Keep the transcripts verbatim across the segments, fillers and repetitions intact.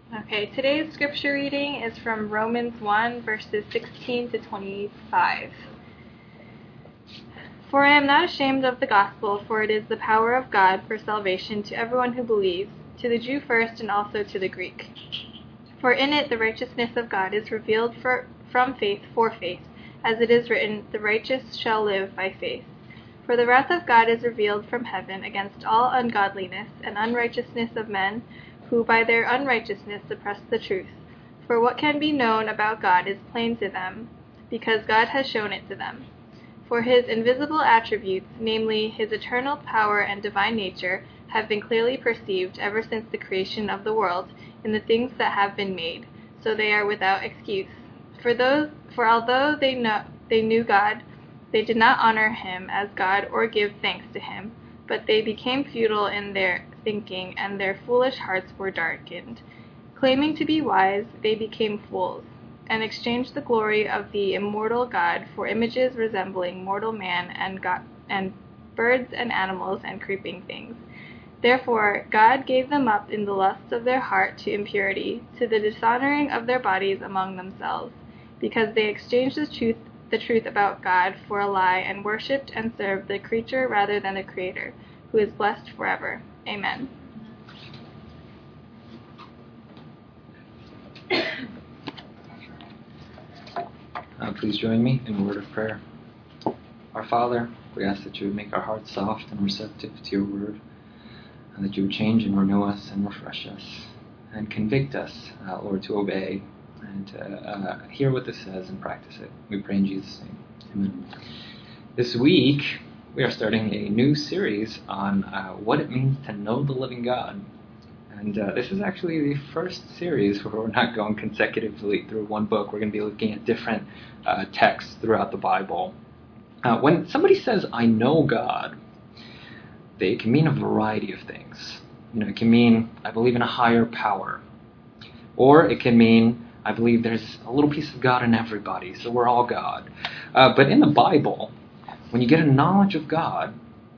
Okay, today's scripture reading is from Romans one, verses sixteen to twenty-five. For I am not ashamed of the gospel, for it is the power of God for salvation to everyone who believes, to the Jew first and also to the Greek. For in it the righteousness of God is revealed for, from faith for faith, as it is written, the righteous shall live by faith. For the wrath of God is revealed from heaven against all ungodliness and unrighteousness of men, who by their unrighteousness suppress the truth. For what can be known about God is plain to them, because God has shown it to them. For his invisible attributes, namely his eternal power and divine nature, have been clearly perceived ever since the creation of the world in the things that have been made, so they are without excuse. For those, for although they know they knew God, they did not honor him as God or give thanks to him, but they became futile in their thinking, and their foolish hearts were darkened. Claiming to be wise, they became fools, and exchanged the glory of the immortal God for images resembling mortal man and God, and birds and animals and creeping things. Therefore God gave them up in the lusts of their heart to impurity, to the dishonoring of their bodies among themselves, because they exchanged the truth the truth about God for a lie, and worshipped and served the creature rather than the Creator, who is blessed forever. Amen. Uh, please join me in a word of prayer. Our Father, we ask that you would make our hearts soft and receptive to your word, and that you would change and renew us and refresh us, and convict us, uh, Lord, to obey and to uh, hear what this says and practice it. We pray in Jesus' name. Amen. This week, we are starting a new series on uh, what it means to know the living God. And uh, this is actually the first series where we're not going consecutively through one book. We're going to be looking at different uh, texts throughout the Bible. Uh, when somebody says, I know God, they can mean a variety of things. You know, it can mean, I believe in a higher power. Or it can mean, I believe there's a little piece of God in everybody, so we're all God. Uh, but in the Bible, when you get a knowledge of God,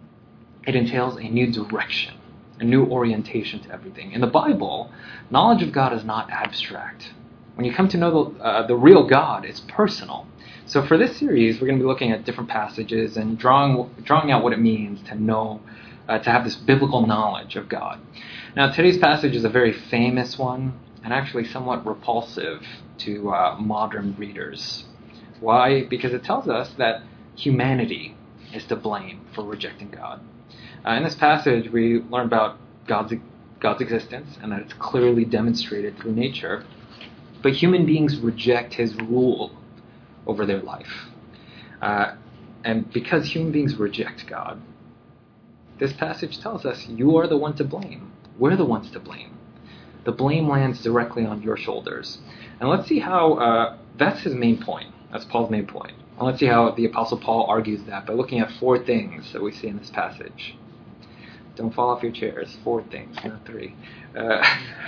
it entails a new direction, a new orientation to everything. In the Bible, knowledge of God is not abstract. When you come to know the, uh, the real God, it's personal. So for this series, we're going to be looking at different passages and drawing drawing out what it means to know, uh, to have this biblical knowledge of God. Now, today's passage is a very famous one, and actually somewhat repulsive to uh, modern readers. Why? Because it tells us that humanity is to blame for rejecting God. Uh, in this passage, we learn about God's God's existence and that it's clearly demonstrated through nature. But human beings reject his rule over their life. Uh, and because human beings reject God, this passage tells us you are the one to blame. We're the ones to blame. The blame lands directly on your shoulders. And let's see how, uh, that's his main point. That's Paul's main point. And let's see how the Apostle Paul argues that by looking at four things that we see in this passage. Don't fall off your chairs. Four things, not three. Uh,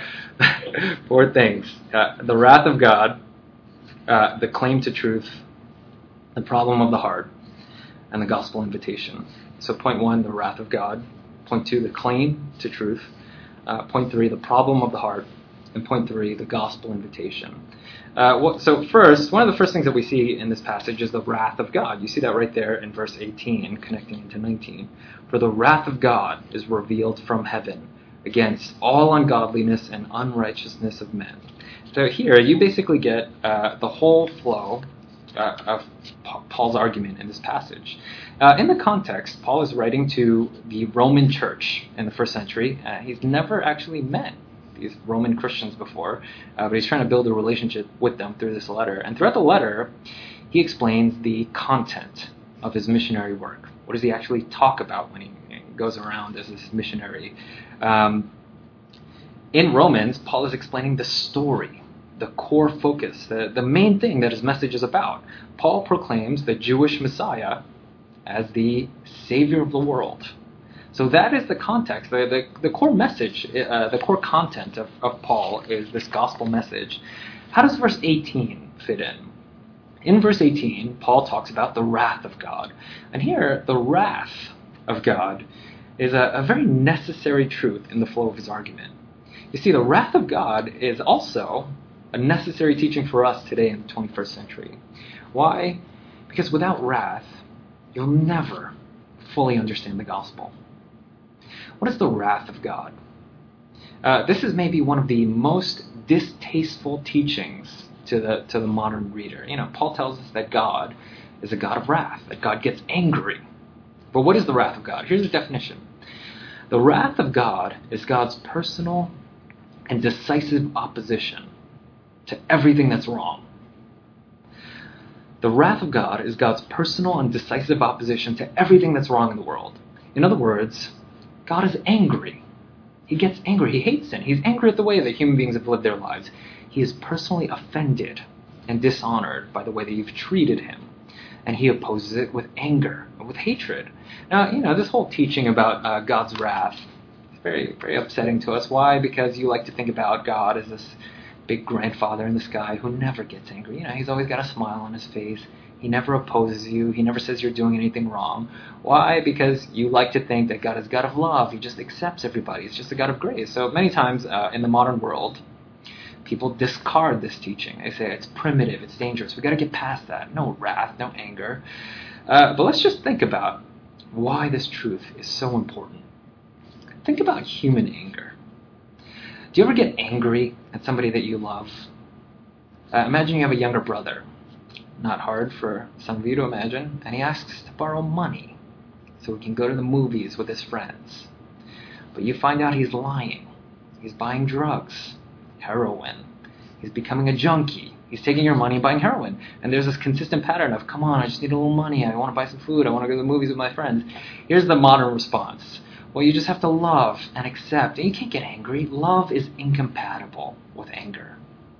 four things. Uh, the wrath of God, uh, the claim to truth, the problem of the heart, and the gospel invitation. So point one, the wrath of God. Point two, the claim to truth. Uh, point three, the problem of the heart. And point three, the gospel invitation. Uh, what, so first, one of the first things that we see in this passage is the wrath of God. You see that right there in verse eighteen, connecting into nineteen. For the wrath of God is revealed from heaven against all ungodliness and unrighteousness of men. So here, you basically get uh, the whole flow uh, of Pa- Paul's argument in this passage. Uh, in the context, Paul is writing to the Roman church in the first century. Uh, he's never actually met these Roman Christians before, uh, but he's trying to build a relationship with them through this letter. And throughout the letter, he explains the content of his missionary work. What does he actually talk about when he goes around as this missionary? Um, in Romans, Paul is explaining the story, the core focus, the, the main thing that his message is about. Paul proclaims the Jewish Messiah as the Savior of the world. So that is the context. The, the, the core message, uh, the core content of, of Paul is this gospel message. How does verse eighteen fit in? In verse eighteen, Paul talks about the wrath of God. And here, the wrath of God is a, a very necessary truth in the flow of his argument. You see, the wrath of God is also a necessary teaching for us today in the twenty-first century. Why? Because without wrath, you'll never fully understand the gospel. What is the wrath of God? Uh, this is maybe one of the most distasteful teachings to the to the modern reader. You know, Paul tells us that God is a God of wrath, that God gets angry. But what is the wrath of God? Here's the definition. The wrath of God is God's personal and decisive opposition to everything that's wrong. The wrath of God is God's personal and decisive opposition to everything that's wrong in the world. In other words, God is angry. He gets angry. He hates sin. He's angry at the way that human beings have lived their lives. He is personally offended and dishonored by the way that you've treated him. And he opposes it with anger, with hatred. Now, you know, this whole teaching about uh, God's wrath is very, very upsetting to us. Why? Because you like to think about God as this big grandfather in the sky who never gets angry. You know, he's always got a smile on his face. He never opposes you. He never says you're doing anything wrong. Why? Because you like to think that God is God of love. He just accepts everybody. He's just a God of grace. So many times uh, in the modern world, people discard this teaching. They say it's primitive, it's dangerous. We've got to get past that. No wrath, no anger. Uh, but let's just think about why this truth is so important. Think about human anger. Do you ever get angry at somebody that you love? Uh, imagine you have a younger brother. Not hard for some of you to imagine. And he asks to borrow money so he can go to the movies with his friends. But you find out he's lying. He's buying drugs. Heroin. He's becoming a junkie. He's taking your money and buying heroin. And there's this consistent pattern of, come on, I just need a little money. I want to buy some food. I want to go to the movies with my friends. Here's the modern response. Well, you just have to love and accept. And you can't get angry. Love is incompatible with anger.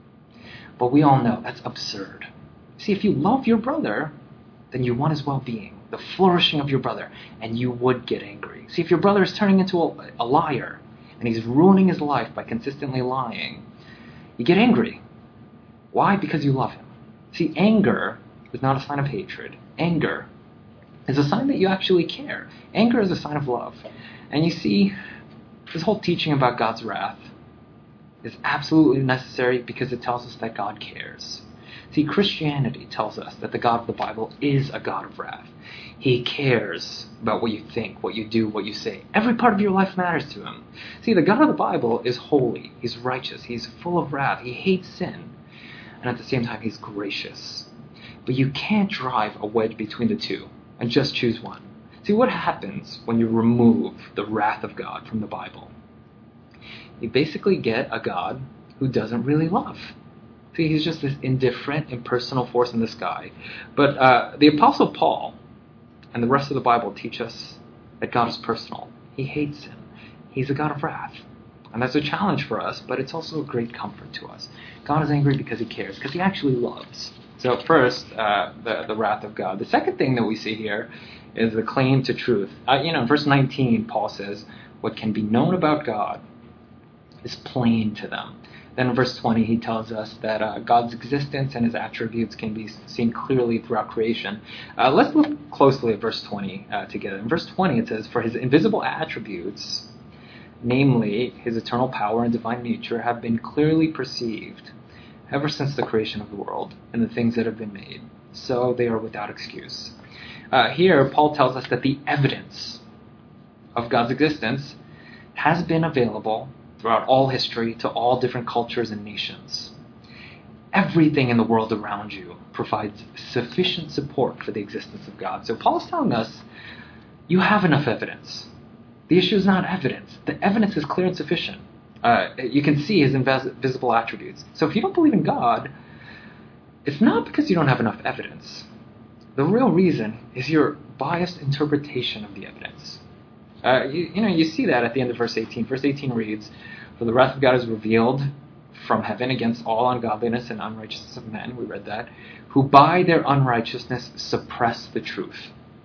But we all know that's absurd. See, if you love your brother, then you want his well-being, the flourishing of your brother, and you would get angry. See, if your brother is turning into a, a liar, and he's ruining his life by consistently lying, you get angry. Why? Because you love him. See, anger is not a sign of hatred. Anger is a sign that you actually care. Anger is a sign of love. And you see, this whole teaching about God's wrath is absolutely necessary because it tells us that God cares. See, Christianity tells us that the God of the Bible is a God of wrath. He cares about what you think, what you do, what you say. Every part of your life matters to him. See, the God of the Bible is holy. He's righteous. He's full of wrath. He hates sin. And at the same time, he's gracious. But you can't drive a wedge between the two and just choose one. See, what happens when you remove the wrath of God from the Bible? You basically get a God who doesn't really love. See, he's just this indifferent, impersonal force in the sky. But uh, the Apostle Paul and the rest of the Bible teach us that God is personal. He hates sin. He's a God of wrath. And that's a challenge for us, but it's also a great comfort to us. God is angry because he cares, because he actually loves. So first, uh, the, the wrath of God. The second thing that we see here is the claim to truth. Uh, you know, in verse nineteen, Paul says, what can be known about God is plain to them. Then in verse twenty, he tells us that uh, God's existence and his attributes can be seen clearly throughout creation. Uh, let's look closely at verse twenty uh, together. In verse twenty, it says, for his invisible attributes, namely his eternal power and divine nature, have been clearly perceived ever since the creation of the world and the things that have been made. So they are without excuse. Uh, here, Paul tells us that the evidence of God's existence has been available throughout all history to all different cultures and nations. Everything in the world around you provides sufficient support for the existence of God. So Paul's telling us, you have enough evidence. The issue is not evidence. The evidence is clear and sufficient. Uh, you can see his invisible attributes. So if you don't believe in God, it's not because you don't have enough evidence. The real reason is your biased interpretation of the evidence. Uh, you, you know, you see that at the end of verse eighteen. Verse eighteen reads, for the wrath of God is revealed from heaven against all ungodliness and unrighteousness of men, we read that, who by their unrighteousness suppress the truth.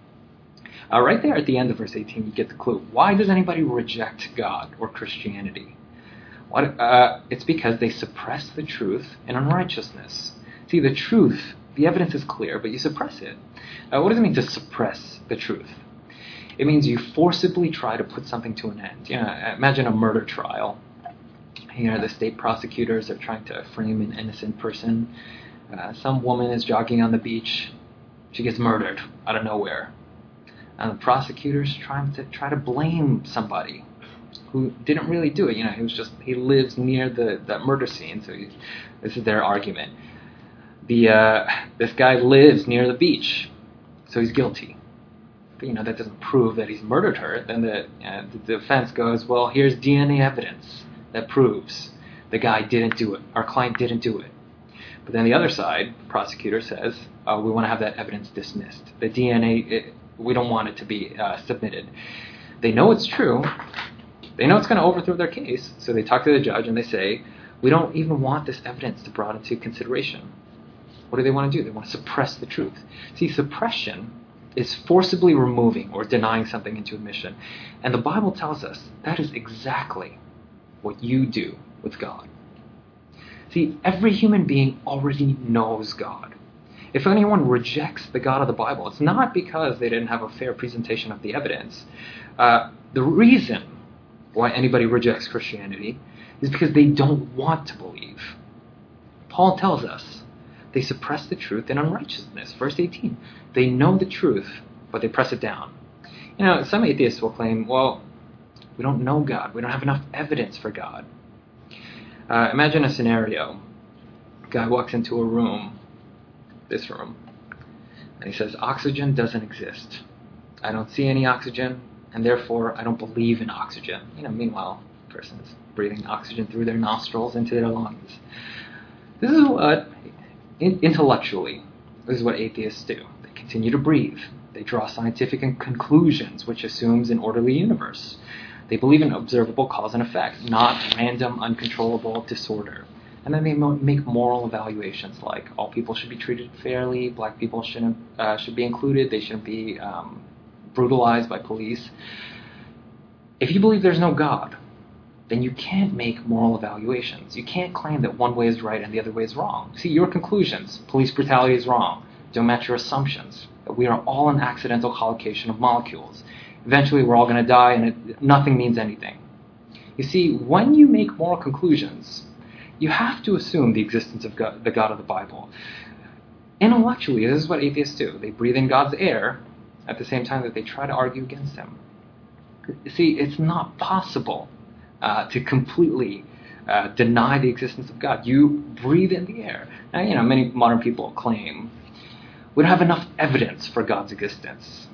Uh, right there at the end of verse eighteen, you get the clue. Why does anybody reject God or Christianity? What, uh, it's because they suppress the truth in unrighteousness. See, the truth, the evidence is clear, but you suppress it. Uh, what does it mean to suppress the truth? It means you forcibly try to put something to an end. You know, imagine a murder trial. You know, the state prosecutors are trying to frame an innocent person. Uh, some woman is jogging on the beach. She gets murdered out of nowhere. And the prosecutors trying to try to blame somebody who didn't really do it. You know, he was just, he lives near the that murder scene, so he, this is their argument. The uh, this guy lives near the beach, so he's guilty. But, you know, that doesn't prove that he's murdered her. Then the, uh, the defense goes, well, here's D N A evidence that proves the guy didn't do it. Our client didn't do it. But then the other side, the prosecutor says, oh, we want to have that evidence dismissed. The D N A, it, we don't want it to be uh, submitted. They know it's true. They know it's going to overthrow their case. So they talk to the judge and they say, we don't even want this evidence to be brought into consideration. What do they want to do? They want to suppress the truth. See, suppression is forcibly removing or denying something into admission. And the Bible tells us that is exactly what you do with God. See, every human being already knows God. If anyone rejects the God of the Bible, it's not because they didn't have a fair presentation of the evidence. Uh, the reason why anybody rejects Christianity is because they don't want to believe. Paul tells us they suppress the truth in unrighteousness. Verse eighteen. They know the truth, but they press it down. You know, some atheists will claim, well, we don't know God. We don't have enough evidence for God. Uh, imagine a scenario. A guy walks into a room, this room, and he says, oxygen doesn't exist. I don't see any oxygen, and therefore I don't believe in oxygen. You know, meanwhile, the person is breathing oxygen through their nostrils into their lungs. This is what, in, intellectually, this is what atheists do. They continue to breathe. They draw scientific conclusions, which assumes an orderly universe. They believe in observable cause and effect, not random, uncontrollable disorder. And then they make moral evaluations like all people should be treated fairly, black people shouldn't uh, should be included, they shouldn't be um, brutalized by police. If you believe there's no God, then you can't make moral evaluations. You can't claim that one way is right and the other way is wrong. See, your conclusions, police brutality is wrong, don't match your assumptions, that we are all an accidental collocation of molecules. Eventually we're all going to die and it, nothing means anything. You see, when you make moral conclusions, you have to assume the existence of God, the God of the Bible. Intellectually, this is what atheists do. They breathe in God's air at the same time that they try to argue against him. You see, it's not possible uh, to completely uh, deny the existence of God. You breathe in the air. Now, you know, many modern people claim we don't have enough evidence for God's existence.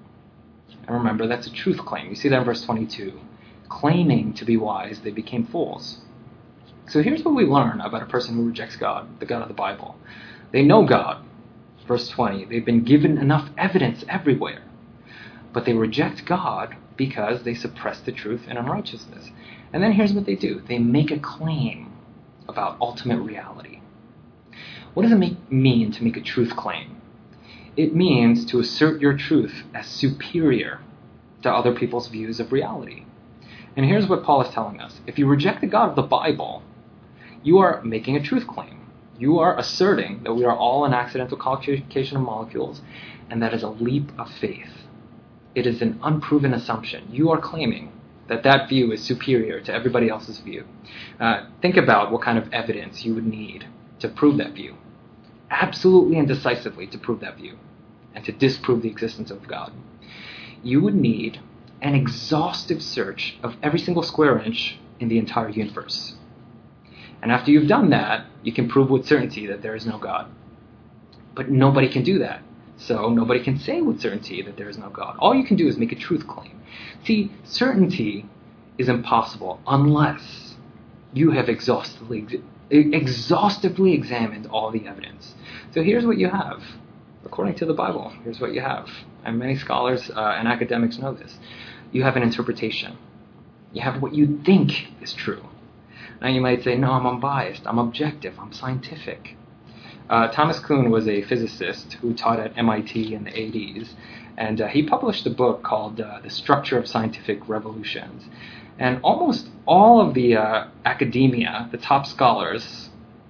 And remember, that's a truth claim. You see that in verse twenty-two. Claiming to be wise, they became fools. So here's what we learn about a person who rejects God, the God of the Bible. They know God. Verse twenty, they've been given enough evidence everywhere. But they reject God because they suppress the truth in unrighteousness. And then here's what they do. They make a claim about ultimate reality. What does it make, mean to make a truth claim? It means to assert your truth as superior to other people's views of reality. And here's what Paul is telling us. If you reject the God of the Bible, you are making a truth claim. You are asserting that we are all an accidental collocation of molecules, and that is a leap of faith. It is an unproven assumption. You are claiming that that view is superior to everybody else's view. Uh, think about what kind of evidence you would need to prove that view. Absolutely and decisively to prove that view, and to disprove the existence of God. You would need an exhaustive search of every single square inch in the entire universe. And after you've done that, you can prove with certainty that there is no God. But nobody can do that. So nobody can say with certainty that there is no God. All you can do is make a truth claim. See, certainty is impossible unless you have exhaustively, exhaustively examined all the evidence. So here's what you have. According to the Bible, here's what you have. And many scholars uh, and academics know this. You have an interpretation. You have what you think is true. Now you might say, no, I'm unbiased, I'm objective, I'm scientific. Uh, Thomas Kuhn was a physicist who taught at M I T in the eighties, and uh, he published a book called uh, The Structure of Scientific Revolutions. And almost all of the uh, academia, the top scholars,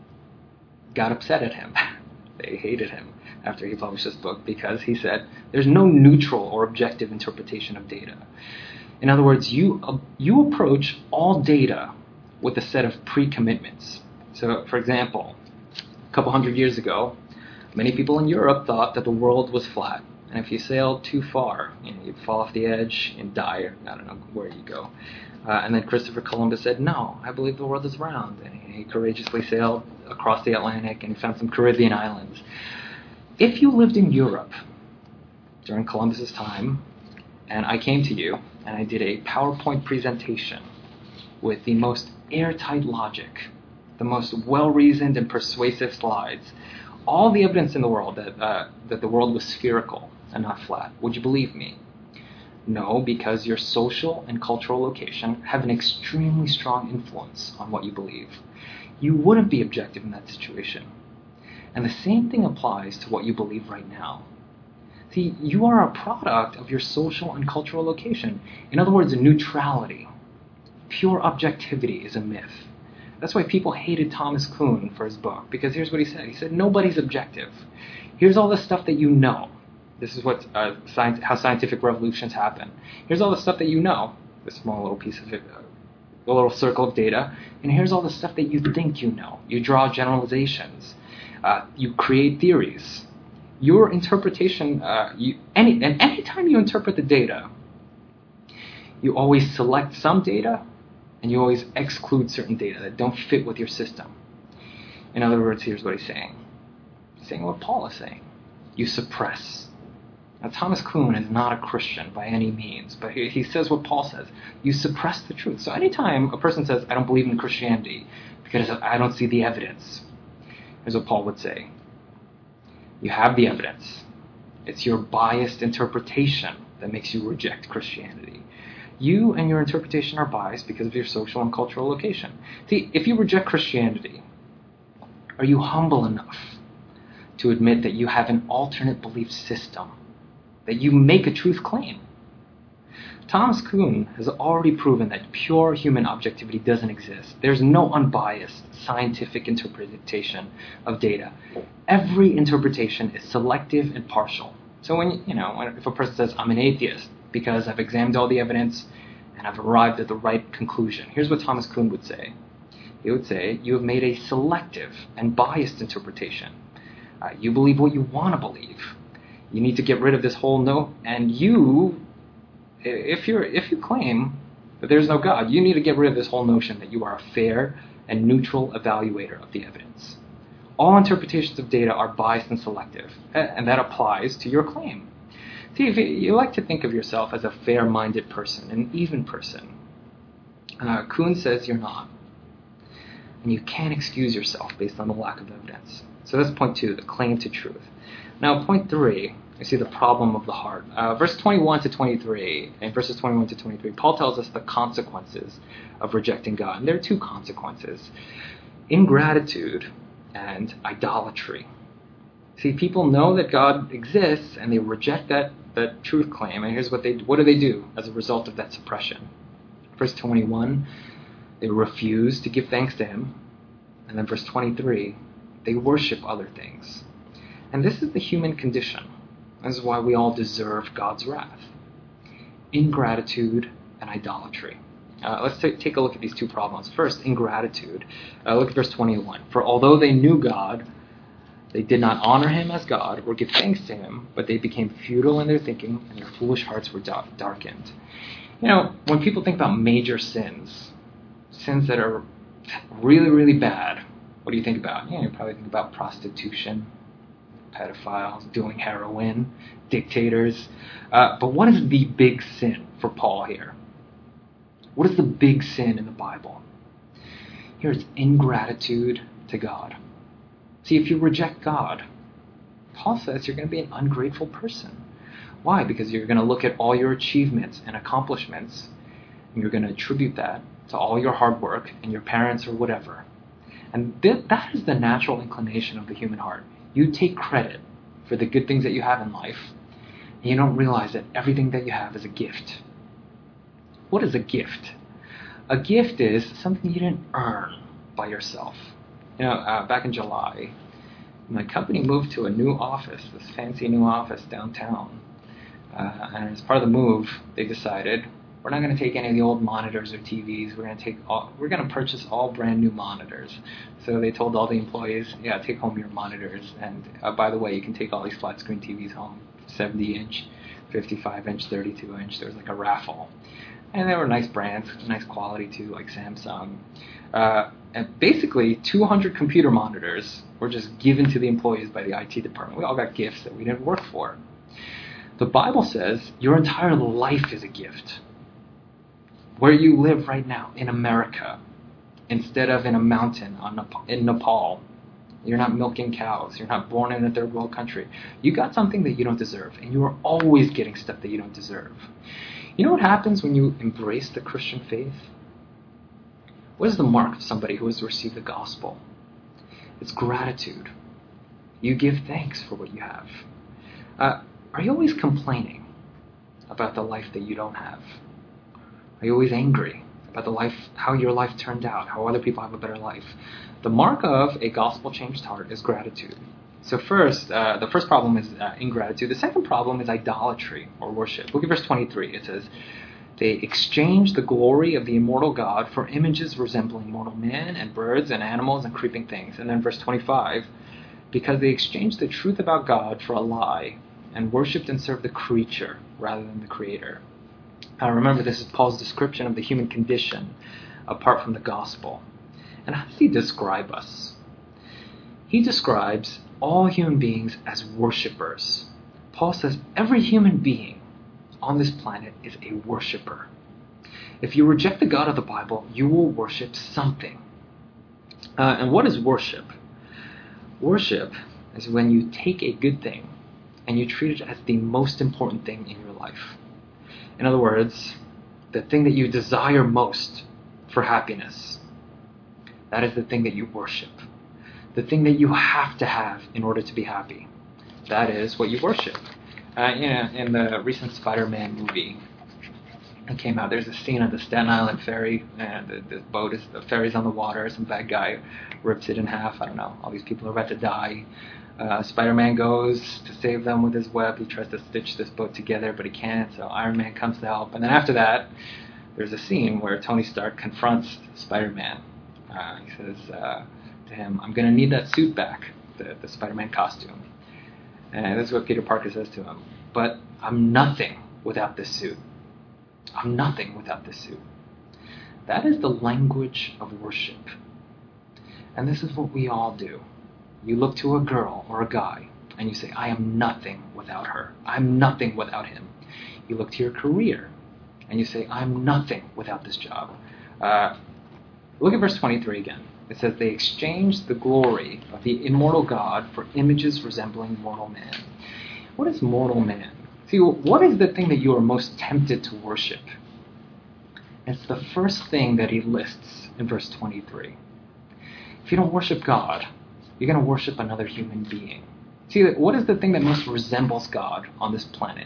got upset at him. They hated him after he published this book because he said there's no neutral or objective interpretation of data. In other words, you uh, you approach all data with a set of pre-commitments. So, for example, a couple hundred years ago, many people in Europe thought that the world was flat. And if you sailed too far, you know, you'd fall off the edge and die. I don't know where you go. Uh, and then Christopher Columbus said, no, I believe the world is round. And he, he courageously sailed across the Atlantic and he found some Caribbean islands. If you lived in Europe during Columbus's time, and I came to you and I did a PowerPoint presentation with the most airtight logic, the most well-reasoned and persuasive slides, all the evidence in the world that uh, that the world was spherical and not flat, would you believe me? No, because your social and cultural location have an extremely strong influence on what you believe. You wouldn't be objective in that situation. And the same thing applies to what you believe right now. See, you are a product of your social and cultural location. In other words, neutrality. Pure objectivity is a myth. That's why people hated Thomas Kuhn for his book, because here's what he said. He said, nobody's objective. Here's all the stuff that you know. This is what uh, science, how scientific revolutions happen. Here's all the stuff that you know, this small little piece of it, uh, a little circle of data, and here's all the stuff that you think you know. You draw generalizations. Uh, you create theories. Your interpretation, uh, you, any, and anytime you interpret the data, you always select some data, and you always exclude certain data that don't fit with your system. In other words, here's what he's saying. He's saying what Paul is saying. You suppress. Now, Thomas Kuhn is not a Christian by any means, but he, he says what Paul says. You suppress the truth. So anytime a person says, I don't believe in Christianity because I don't see the evidence, here's what Paul would say. You have the evidence. It's your biased interpretation that makes you reject Christianity. You and your interpretation are biased because of your social and cultural location. See, if you reject Christianity, are you humble enough to admit that you have an alternate belief system, that you make a truth claim? Thomas Kuhn has already proven that pure human objectivity doesn't exist. There's no unbiased scientific interpretation of data. Every interpretation is selective and partial. So when you know, when, if a person says, I'm an atheist because I've examined all the evidence and I've arrived at the right conclusion, here's what Thomas Kuhn would say. He would say, you have made a selective and biased interpretation. Uh, you believe what you want to believe. You need to get rid of this whole no, and you, if you're if you claim that there's no God, you need to get rid of this whole notion that you are a fair and neutral evaluator of the evidence. All interpretations of data are biased and selective, and that applies to your claim. See, if you like to think of yourself as a fair-minded person, an even person, uh, Kuhn says you're not. And you can't excuse yourself based on the lack of evidence. So that's point two, the claim to truth. Now, point three, you see the problem of the heart. Uh, verse twenty-one to twenty-three, and verses twenty-one to twenty-three, Paul tells us the consequences of rejecting God. And there are two consequences: ingratitude and idolatry. See, people know that God exists, and they reject that, that truth claim. And here's what they what do they do as a result of that suppression? Verse twenty-one, they refuse to give thanks to him. And then verse twenty-three, they worship other things. And this is the human condition. This is why we all deserve God's wrath. Ingratitude and idolatry. Uh, let's t- take a look at these two problems. First, ingratitude. Uh, look at verse twenty-one. For although they knew God, they did not honor him as God or give thanks to him, but they became futile in their thinking, and their foolish hearts were da- darkened. You know, when people think about major sins, sins that are really, really bad, what do you think about? You know, you probably think about prostitution, pedophiles, doing heroin, dictators. Uh, but what is the big sin for Paul here? What is the big sin in the Bible? Here it's ingratitude to God. See, if you reject God, Paul says you're going to be an ungrateful person. Why? Because you're going to look at all your achievements and accomplishments, and you're going to attribute that to all your hard work and your parents or whatever. And th- that is the natural inclination of the human heart. You take credit for the good things that you have in life, and you don't realize that everything that you have is a gift. What is a gift? A gift is something you didn't earn by yourself. You know, uh, back in July, my company moved to a new office, this fancy new office downtown. Uh, and as part of the move, they decided We're not going to take any of the old monitors or T Vs. We're going to take all, we're going to purchase all brand new monitors. So they told all the employees, yeah, take home your monitors. And uh, by the way, you can take all these flat screen T Vs home, seventy inch, fifty-five inch, thirty-two inch. There was like a raffle. And they were nice brands, nice quality too, like Samsung. Uh, and basically, two hundred computer monitors were just given to the employees by the I T department. We all got gifts that we didn't work for. The Bible says your entire life is a gift. Where you live right now, in America, instead of in a mountain on Nepal, in Nepal. You're not milking cows. You're not born in a third world country. You got something that you don't deserve, and you are always getting stuff that you don't deserve. You know what happens when you embrace the Christian faith? What is the mark of somebody who has received the gospel? It's gratitude. You give thanks for what you have. Uh, are you always complaining about the life that you don't have? Are you always angry about the life, how your life turned out, how other people have a better life? The mark of a gospel-changed heart is gratitude. So first, uh, the first problem is uh, ingratitude. The second problem is idolatry or worship. Look at verse twenty-three. It says, they exchanged the glory of the immortal God for images resembling mortal men and birds and animals and creeping things. And then verse twenty-five, because they exchanged the truth about God for a lie and worshipped and served the creature rather than the Creator. Now remember, this is Paul's description of the human condition apart from the gospel. And how does he describe us? He describes all human beings as worshipers. Paul says every human being on this planet is a worshiper. If you reject the God of the Bible, you will worship something. Uh, and what is worship? Worship is when you take a good thing and you treat it as the most important thing in your life. In other words, the thing that you desire most for happiness, that is the thing that you worship. The thing that you have to have in order to be happy, that is what you worship. Uh, you know, in the recent Spider-Man movie that came out, there's a scene at the Staten Island ferry, and the, the boat is, the ferry's on the water, some bad guy rips it in half, I don't know, all these people are about to die. Uh, Spider-Man goes to save them with his web. He tries to stitch this boat together, but he can't, so Iron Man comes to help. And then after that, there's a scene where Tony Stark confronts Spider-Man. Uh, he says uh, to him, I'm going to need that suit back, the, the Spider-Man costume. And this is what Peter Parker says to him. But I'm nothing without this suit. I'm nothing without this suit. That is the language of worship. And this is what we all do. You look to a girl or a guy and you say, I am nothing without her. I'm nothing without him. You look to your career and you say, I'm nothing without this job. Uh, look at verse twenty-three again. It says, they exchanged the glory of the immortal God for images resembling mortal man. What is mortal man? See, what is the thing that you are most tempted to worship? It's the first thing that he lists in verse twenty-three. If you don't worship God, you're going to worship another human being. See, what is the thing that most resembles God on this planet?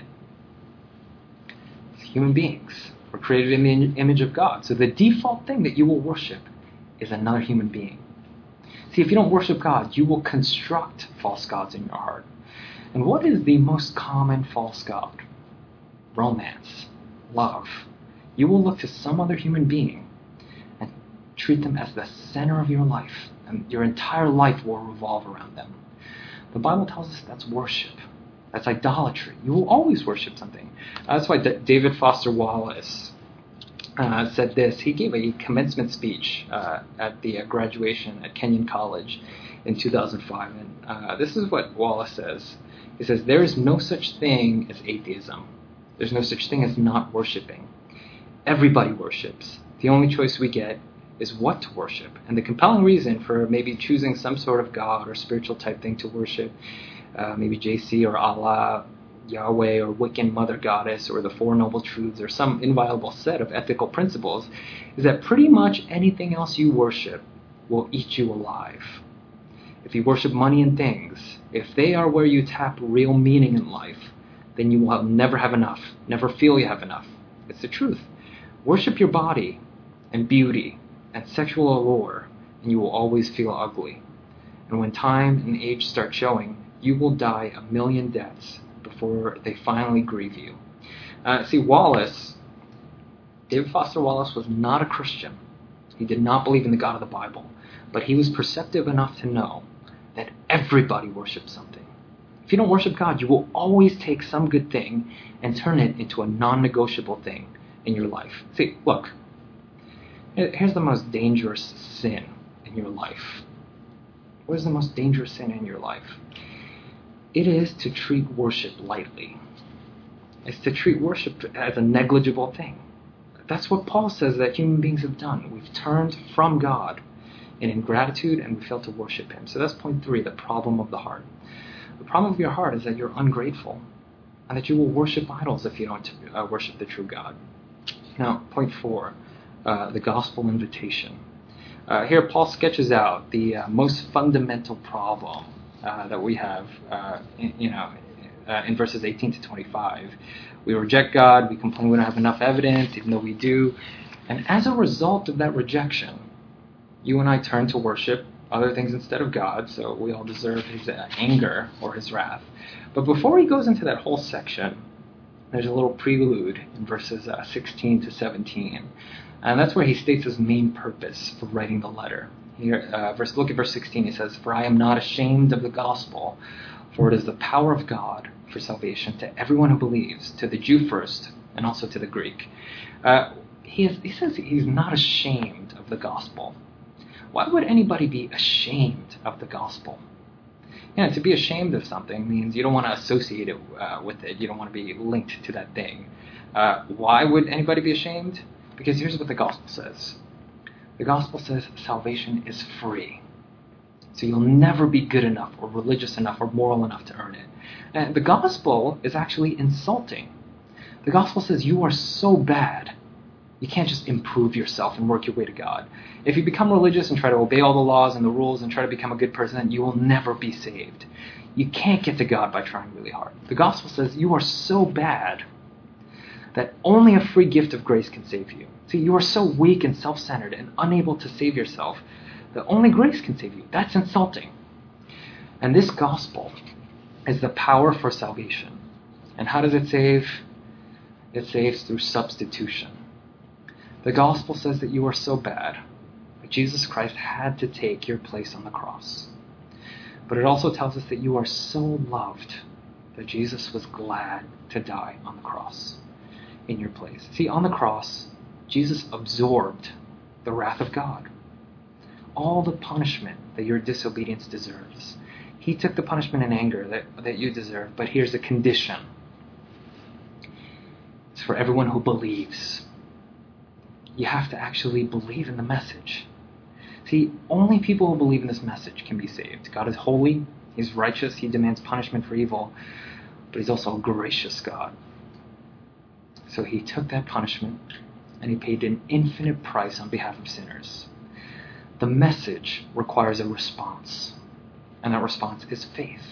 It's human beings. We're created in the image of God. So the default thing that you will worship is another human being. See, if you don't worship God, you will construct false gods in your heart. And what is the most common false god? Romance. Love. You will look to some other human being and treat them as the center of your life. And your entire life will revolve around them. The Bible tells us that's worship. That's idolatry. You will always worship something. Uh, that's why D- David Foster Wallace uh, said this. He gave a commencement speech uh, at the uh, graduation at Kenyon College in two thousand five. And uh, this is what Wallace says. He says, there is no such thing as atheism. There's no such thing as not worshiping. Everybody worships. The only choice we get is what to worship. And the compelling reason for maybe choosing some sort of God or spiritual type thing to worship, uh, maybe J C or Allah, Yahweh or Wiccan Mother Goddess or the Four Noble Truths or some inviolable set of ethical principles, is that pretty much anything else you worship will eat you alive. If you worship money and things, if they are where you tap real meaning in life, then you will never have enough, never feel you have enough. It's the truth. Worship your body and beauty and sexual allure, and you will always feel ugly. And when time and age start showing, you will die a million deaths before they finally grieve you. Uh, see, Wallace David Foster Wallace was not a Christian. He did not believe in the God of the Bible, but he was perceptive enough to know that everybody worships something. If you don't worship God, you will always take some good thing and turn it into a non-negotiable thing in your life. See, look, here's the most dangerous sin in your life. What is the most dangerous sin in your life? It is to treat worship lightly. It's to treat worship as a negligible thing. That's what Paul says that human beings have done. We've turned from God in ingratitude and we fail to worship him. So that's point three, the problem of the heart. The problem of your heart is that you're ungrateful and that you will worship idols if you don't uh, worship the true God. Now, point four, uh, the gospel invitation. Uh, here Paul sketches out the uh, most fundamental problem uh, that we have, uh, in, you know, uh, in verses eighteen to twenty-five. We reject God, we complain we don't have enough evidence, even though we do. And as a result of that rejection, you and I turn to worship other things instead of God, so we all deserve his uh, anger or his wrath. But before he goes into that whole section, there's a little prelude in verses uh, sixteen to seventeen. And that's where he states his main purpose for writing the letter. Here, uh, verse, look at verse sixteen. He says, "For I am not ashamed of the gospel, for it is the power of God for salvation to everyone who believes, to the Jew first, and also to the Greek." Uh, he, is, he says he's not ashamed of the gospel. Why would anybody be ashamed of the gospel? Yeah, to be ashamed of something means you don't want to associate it uh, with it. You don't want to be linked to that thing. Uh, why would anybody be ashamed? Because here's what the gospel says. The gospel says salvation is free. So you'll never be good enough or religious enough or moral enough to earn it. And the gospel is actually insulting. The gospel says you are so bad, you can't just improve yourself and work your way to God. If you become religious and try to obey all the laws and the rules and try to become a good person, you will never be saved. You can't get to God by trying really hard. The gospel says you are so bad that only a free gift of grace can save you. See, you are so weak and self-centered and unable to save yourself that only grace can save you. That's insulting. And this gospel is the power for salvation. And how does it save? It saves through substitution. The gospel says that you are so bad that Jesus Christ had to take your place on the cross. But it also tells us that you are so loved that Jesus was glad to die on the cross in your place. See, on the cross, Jesus absorbed the wrath of God. All the punishment that your disobedience deserves. He took the punishment and anger that, that you deserve, but here's a condition. It's for everyone who believes. You have to actually believe in the message. See, only people who believe in this message can be saved. God is holy, he's righteous, he demands punishment for evil, but he's also a gracious God. So he took that punishment and he paid an infinite price on behalf of sinners. The message requires a response, and that response is faith.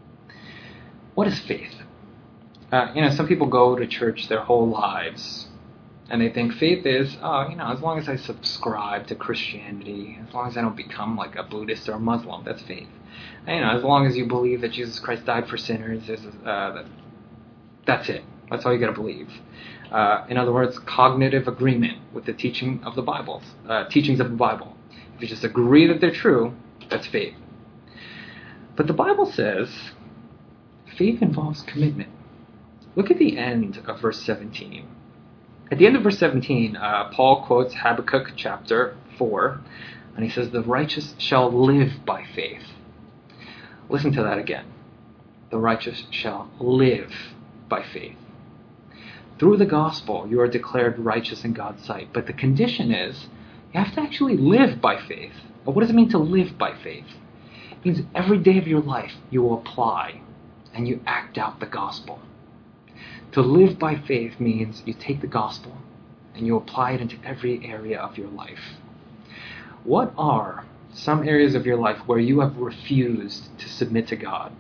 What is faith? Uh, you know, some people go to church their whole lives, and they think faith is, oh, you know, as long as I subscribe to Christianity, as long as I don't become like a Buddhist or a Muslim, that's faith. And, you know, as long as you believe that Jesus Christ died for sinners, is, uh, that, that's it. That's all you got to believe. Uh, in other words, cognitive agreement with the teaching of the Bible, uh, teachings of the Bible. If you just agree that they're true, that's faith. But the Bible says faith involves commitment. Look at the end of verse seventeen. At the end of verse seventeen, uh, Paul quotes Habakkuk chapter four, and he says, "The righteous shall live by faith." Listen to that again. The righteous shall live by faith. Through the gospel, you are declared righteous in God's sight. But the condition is, you have to actually live by faith. But what does it mean to live by faith? It means every day of your life, you will apply and you act out the gospel. To live by faith means you take the gospel and you apply it into every area of your life. What are some areas of your life where you have refused to submit to God?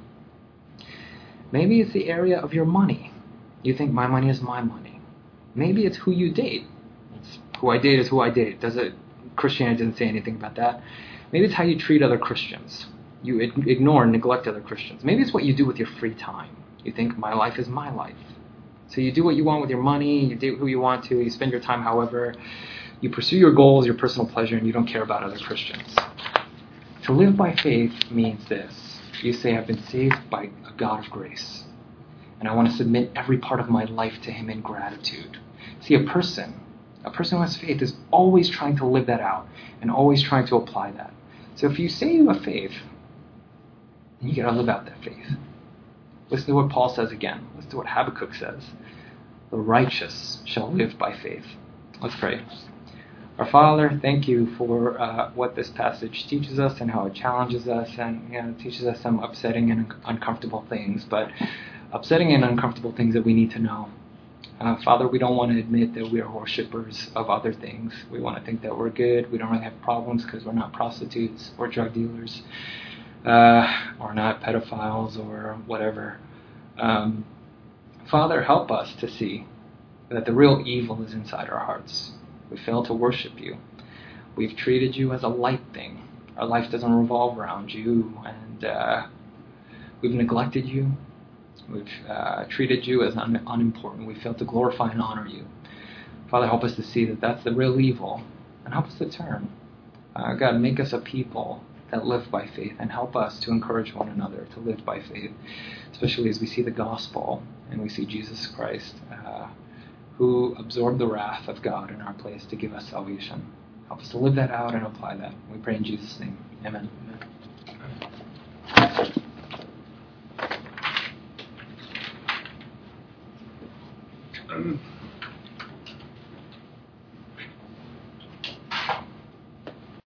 Maybe it's the area of your money. You think my money is my money. Maybe it's who you date. It's who I date is who I date. Does it? Christianity doesn't say anything about that. Maybe it's how you treat other Christians. You ignore and neglect other Christians. Maybe it's what you do with your free time. You think my life is my life. So you do what you want with your money, you do who you want to, you spend your time however, you pursue your goals, your personal pleasure, and you don't care about other Christians. To live by faith means this. You say, I've been saved by a God of grace, and I want to submit every part of my life to him in gratitude. See, a person, a person who has faith is always trying to live that out and always trying to apply that. So if you say you have faith, then you got to live out that faith. Listen to what Paul says again. Listen to what Habakkuk says. The righteous shall live by faith. Let's pray. Our Father, thank you for uh, what this passage teaches us and how it challenges us, and you know, it teaches us some upsetting and un- uncomfortable things, but upsetting and uncomfortable things that we need to know. Uh, Father, we don't want to admit that we are worshipers of other things. We want to think that we're good. We don't really have problems because we're not prostitutes or drug dealers. Uh, or not pedophiles or whatever. Um, Father, help us to see that the real evil is inside our hearts. We fail to worship you. We've treated you as a light thing. Our life doesn't revolve around you, and uh, we've neglected you. We've uh, treated you as un- unimportant. We fail to glorify and honor you. Father, help us to see that that's the real evil, and help us to turn. Uh, God, make us a people that live by faith, and help us to encourage one another to live by faith, especially as we see the gospel and we see Jesus Christ, uh, who absorbed the wrath of God in our place to give us salvation. Help us to live that out and apply that. We pray in Jesus' name. Amen. Amen.